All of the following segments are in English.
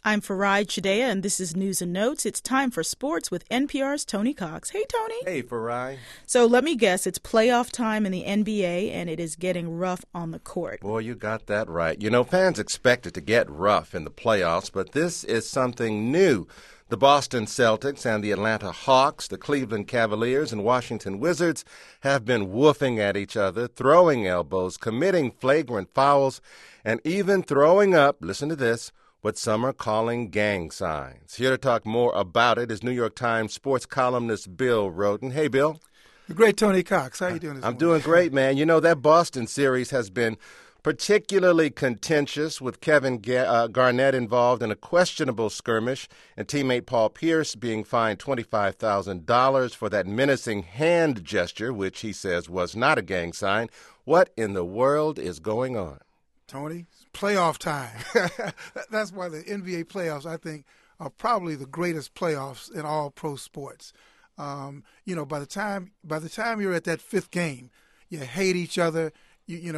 I'm Farai Chideya, and this is News and Notes. It's time for sports with NPR's Tony Cox. Hey, Tony. Hey, Farai. So let me guess, it's playoff time in the NBA, and it is getting rough on the court. Boy, you got that right. You know, fans expect it to get rough in the playoffs, but this is something new. The Boston Celtics and the Atlanta Hawks, the Cleveland Cavaliers, and Washington Wizards have been woofing at each other, throwing elbows, committing flagrant fouls, and even throwing up, listen to this, what some are calling gang signs. Here to talk more about it is New York Times sports columnist Bill Rhoden. Hey, Bill. The great Tony Cox. How you doing this morning? I'm doing great, man. You know, that Boston series has been particularly contentious with Kevin Garnett involved in a questionable skirmish and teammate Paul Pierce being fined $25,000 for that menacing hand gesture, which he says was not a gang sign. What in the world is going on? Tony, it's playoff time. That's why the NBA playoffs, I think, are probably the greatest playoffs in all pro sports. You know, by the time you're at that fifth game, you hate each other. You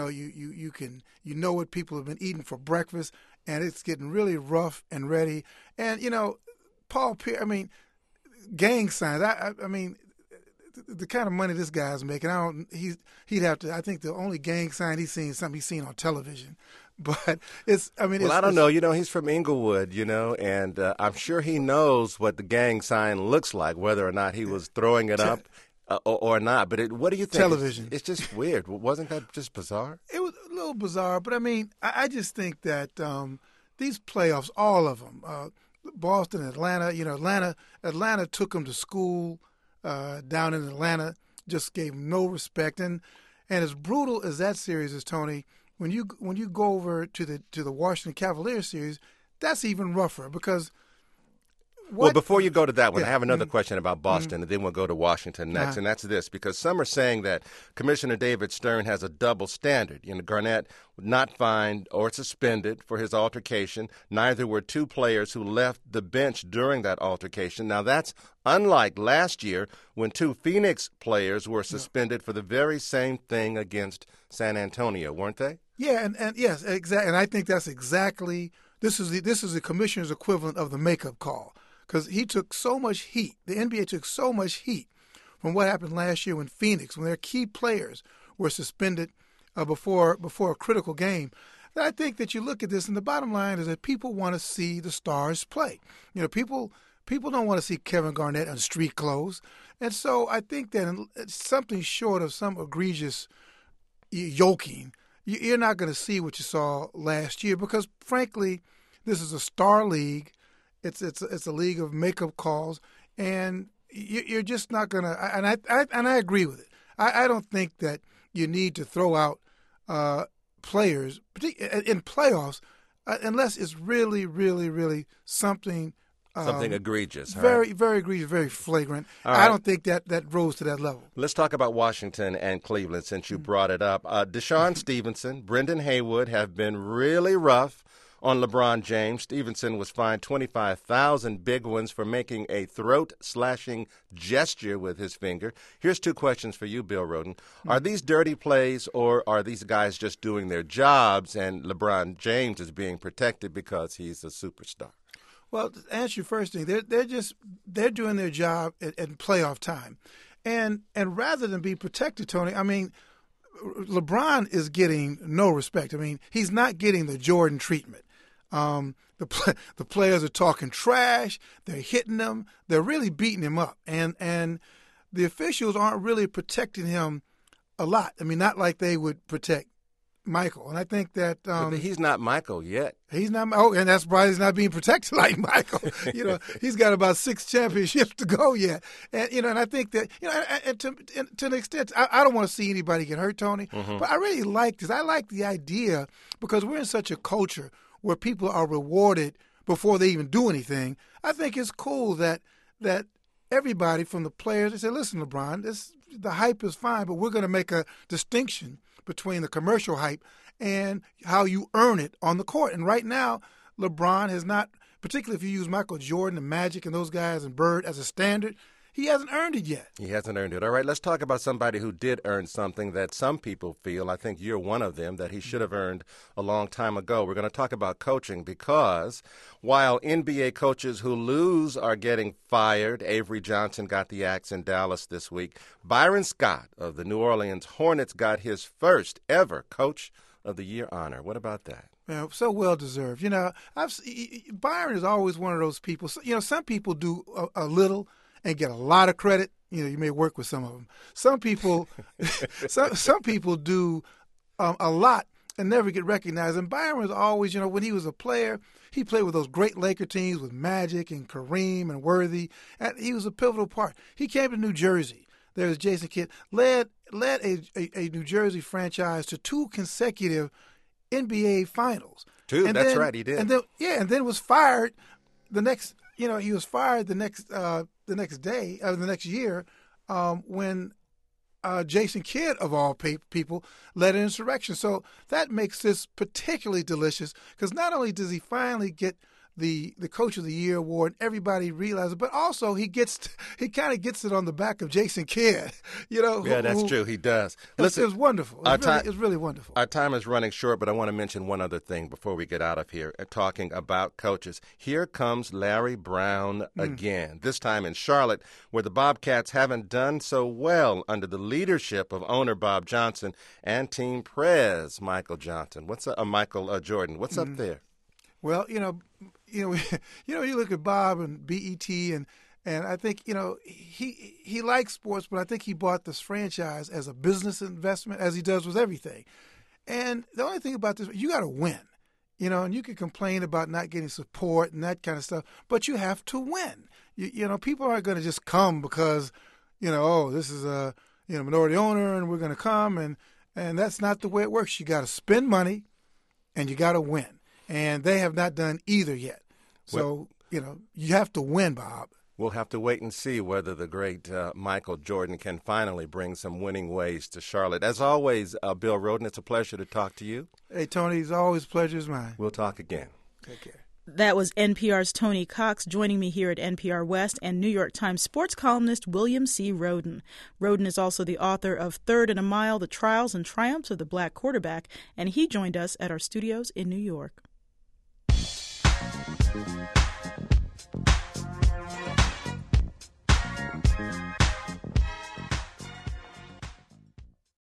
know what people have been eating for breakfast, and it's getting really rough and ready. And you know, Paul Pierce, I mean, gang signs. I mean, the kind of money this guy's making, he'd have to. I think the only gang sign he's seen is something he's seen on television. But I don't know. You know, he's from Inglewood, you know, and I'm sure he knows what the gang sign looks like, whether or not he was throwing it up. Or not, but what do you think? Television. It's just weird. Wasn't that just bizarre? It was a little bizarre, but I mean, I just think that these playoffs, all of them, Boston, Atlanta, you know, Atlanta took them to school down in Atlanta, just gave them no respect, and as brutal as that series is, Tony, when you go over to the Washington Cavaliers series, that's even rougher because. Well, before you go to that one, I have another question about Boston, and then we'll go to Washington next, and that's this, because some are saying that Commissioner David Stern has a double standard. You know, Garnett not fined or suspended for his altercation. Neither were two players who left the bench during that altercation. Now, that's unlike last year when two Phoenix players were suspended for the very same thing against San Antonio, weren't they? Yeah, and yes, exactly. And I think that's exactly this is the commissioner's equivalent of the makeup call. Because he took so much heat, the NBA took so much heat from what happened last year when their key players were suspended before a critical game. And I think that you look at this, and the bottom line is that people want to see the stars play. You know, people don't want to see Kevin Garnett in street clothes. And so I think that something short of some egregious yoking, you're not going to see what you saw last year because, frankly, this is a star league. It's a league of makeup calls, and you're just not gonna. And I agree with it. I don't think that you need to throw out players in playoffs unless it's really, really, really something egregious. Very, very egregious, very flagrant. Right. I don't think that rose to that level. Let's talk about Washington and Cleveland since you brought it up. Deshaun Stevenson, Brendan Haywood have been really rough on LeBron James. Stevenson was fined $25,000 big ones for making a throat-slashing gesture with his finger. Here's two questions for you, Bill Rhoden. Are these dirty plays, or are these guys just doing their jobs and LeBron James is being protected because he's a superstar? Well, to answer your first thing, they're doing their job in playoff time. And rather than be protected, Tony, I mean, LeBron is getting no respect. I mean, he's not getting the Jordan treatment. The players are talking trash. They're hitting him. They're really beating him up. And the officials aren't really protecting him a lot. I mean, not like they would protect Michael. And I think that but he's not Michael yet. He's not. Oh, and that's why he's not being protected like Michael. You know, he's got about 6 championships to go yet. And you know, and I think that and to an extent, I don't want to see anybody get hurt, Tony. Mm-hmm. But I really like this. I like the idea because we're in such a culture where people are rewarded before they even do anything. I think it's cool that everybody from the players, they say, listen, LeBron, the hype is fine, but we're going to make a distinction between the commercial hype and how you earn it on the court. And right now, LeBron has not, particularly if you use Michael Jordan and Magic and those guys and Bird as a standard, he hasn't earned it yet. He hasn't earned it. All right, let's talk about somebody who did earn something that some people feel, I think you're one of them, that he should have earned a long time ago. We're going to talk about coaching because while NBA coaches who lose are getting fired, Avery Johnson got the axe in Dallas this week, Byron Scott of the New Orleans Hornets got his first ever Coach of the Year honor. What about that? Yeah, so well deserved. You know, Byron is always one of those people. You know, some people do a little and get a lot of credit. You know, you may work with some of them. Some people, some people do a lot and never get recognized. And Byron was always, you know, when he was a player, he played with those great Laker teams with Magic and Kareem and Worthy, and he was a pivotal part. He came to New Jersey. There was Jason Kidd, led a New Jersey franchise to 2 consecutive NBA finals. That's right, he did. And then was fired the next. You know, he was fired the next day, the next year, when Jason Kidd, of all people, led an insurrection. So that makes this particularly delicious because not only does he finally get the Coach of the Year award, everybody realizes, but also he kind of gets it on the back of Jason Kidd. You know, yeah, that's true. He does. Listen, it was wonderful. It's really wonderful. Our time is running short, but I want to mention one other thing before we get out of here. Talking about coaches, here comes Larry Brown again. This time in Charlotte, where the Bobcats haven't done so well under the leadership of owner Bob Johnson and team prez Michael Jordan. What's up there? Well, you look at Bob and BET, and I think, he likes sports, but I think he bought this franchise as a business investment, as he does with everything. And the only thing about this, you got to win, and you can complain about not getting support and that kind of stuff, but you have to win. People aren't going to just come because, this is a minority owner and we're going to come, and that's not the way it works. You got to spend money and you got to win. And they have not done either yet. So, you have to win, Bob. We'll have to wait and see whether the great Michael Jordan can finally bring some winning ways to Charlotte. As always, Bill Rhoden, it's a pleasure to talk to you. Hey, Tony, it's always pleasure is mine. We'll talk again. Take care. That was NPR's Tony Cox joining me here at NPR West, and New York Times sports columnist William C. Rhoden. Rhoden is also the author of Third and a Mile, The Trials and Triumphs of the Black Quarterback, and he joined us at our studios in New York.